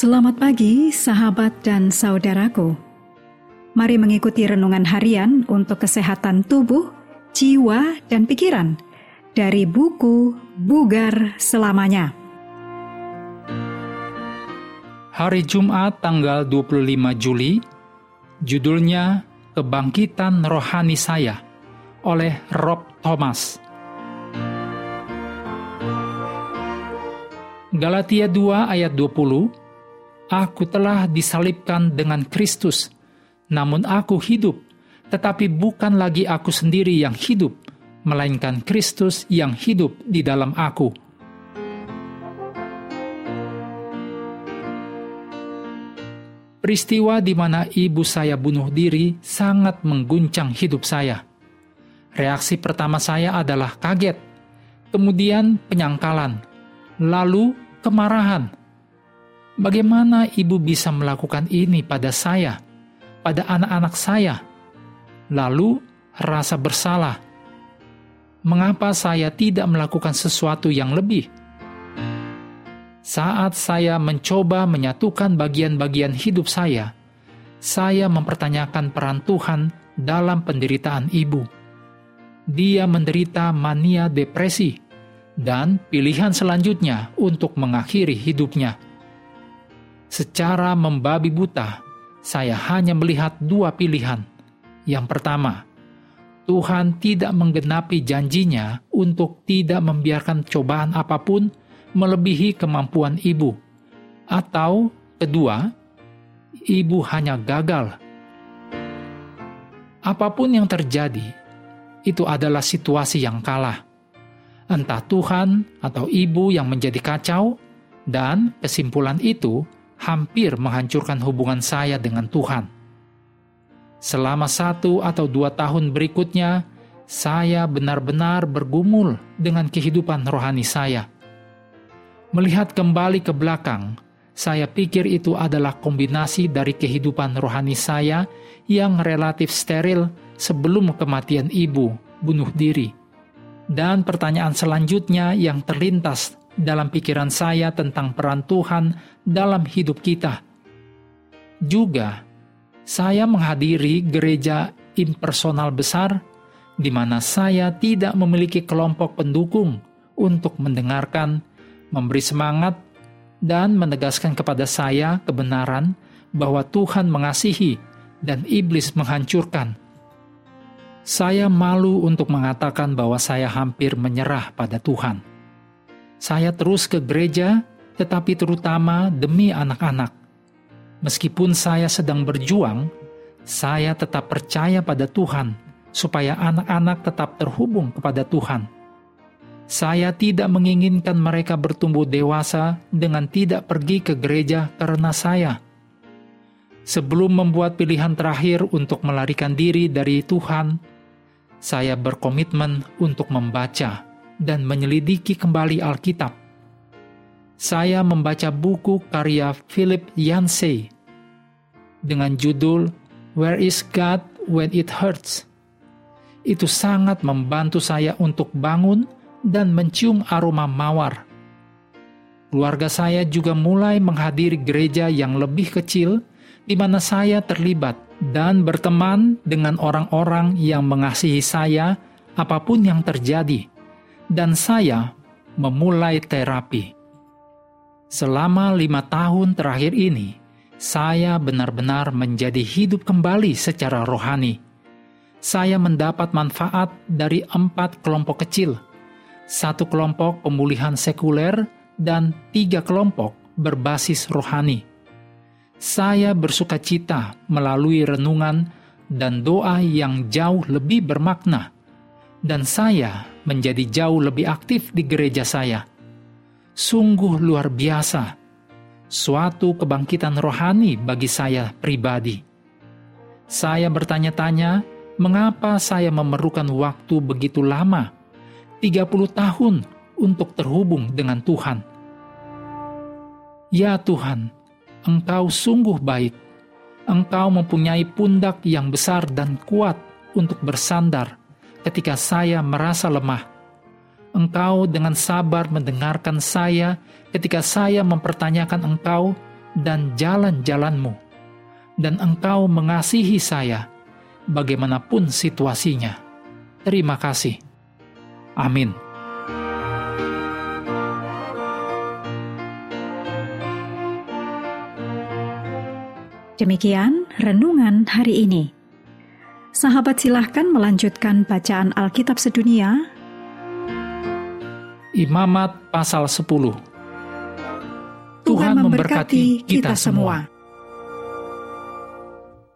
Selamat pagi, sahabat dan saudaraku. Mari mengikuti renungan harian untuk kesehatan tubuh, jiwa, dan pikiran dari buku Bugar Selamanya. Hari Jumat tanggal 25 Juli, judulnya Kebangkitan Rohani Saya oleh Rob Thomas. Galatia 2 ayat 20, Aku telah disalibkan dengan Kristus, namun aku hidup, tetapi bukan lagi aku sendiri yang hidup, melainkan Kristus yang hidup di dalam aku. Peristiwa di mana ibu saya bunuh diri sangat mengguncang hidup saya. Reaksi pertama saya adalah kaget, kemudian penyangkalan, lalu kemarahan. Bagaimana ibu bisa melakukan ini pada saya, pada anak-anak saya? Lalu rasa bersalah. Mengapa saya tidak melakukan sesuatu yang lebih? Saat saya mencoba menyatukan bagian-bagian hidup saya mempertanyakan peran Tuhan dalam penderitaan ibu. Dia menderita mania depresi, dan pilihan selanjutnya untuk mengakhiri hidupnya. Secara membabi buta, saya hanya melihat dua pilihan. Yang pertama, Tuhan tidak menggenapi janjinya untuk tidak membiarkan cobaan apapun melebihi kemampuan ibu. Atau kedua, ibu hanya gagal. Apapun yang terjadi, itu adalah situasi yang kalah. Entah Tuhan atau ibu yang menjadi kacau, dan kesimpulan itu hampir menghancurkan hubungan saya dengan Tuhan. Selama 1 atau 2 tahun berikutnya, saya benar-benar bergumul dengan kehidupan rohani saya. Melihat kembali ke belakang, saya pikir itu adalah kombinasi dari kehidupan rohani saya yang relatif steril sebelum kematian ibu bunuh diri. Dan pertanyaan selanjutnya yang terlintas dalam pikiran saya tentang peran Tuhan dalam hidup kita. Juga, saya menghadiri gereja impersonal besar di mana saya tidak memiliki kelompok pendukung untuk mendengarkan, memberi semangat, dan menegaskan kepada saya kebenaran bahwa Tuhan mengasihi dan iblis menghancurkan. Saya malu untuk mengatakan bahwa saya hampir menyerah pada Tuhan. Saya terus ke gereja, tetapi terutama demi anak-anak. Meskipun saya sedang berjuang, saya tetap percaya pada Tuhan, supaya anak-anak tetap terhubung kepada Tuhan. Saya tidak menginginkan mereka bertumbuh dewasa dengan tidak pergi ke gereja karena saya. Sebelum membuat pilihan terakhir untuk melarikan diri dari Tuhan, saya berkomitmen untuk membaca dan menyelidiki kembali Alkitab. Saya membaca buku karya Philip Yancey dengan judul Where is God When It Hurts? Itu sangat membantu saya untuk bangun dan mencium aroma mawar. Keluarga saya juga mulai menghadiri gereja yang lebih kecil di mana saya terlibat dan berteman dengan orang-orang yang mengasihi saya apapun yang terjadi. Dan saya memulai terapi. Selama 5 tahun terakhir ini, saya benar-benar menjadi hidup kembali secara rohani. Saya mendapat manfaat dari 4 kelompok kecil, 1 kelompok pemulihan sekuler, dan 3 kelompok berbasis rohani. Saya bersukacita melalui renungan dan doa yang jauh lebih bermakna, dan saya menjadi jauh lebih aktif di gereja saya. Sungguh luar biasa, suatu kebangkitan rohani bagi saya pribadi. Saya bertanya-tanya, mengapa saya memerlukan waktu begitu lama, 30 tahun, untuk terhubung dengan Tuhan. Ya Tuhan, Engkau sungguh baik. Engkau mempunyai pundak yang besar dan kuat untuk bersandar ketika saya merasa lemah. Engkau dengan sabar mendengarkan saya ketika saya mempertanyakan Engkau dan jalan-jalan-Mu, dan Engkau mengasihi saya bagaimanapun situasinya. Terima kasih. Amin. Demikian renungan hari ini. Sahabat, silahkan melanjutkan bacaan Alkitab sedunia. Imamat pasal 10. Tuhan memberkati kita semua.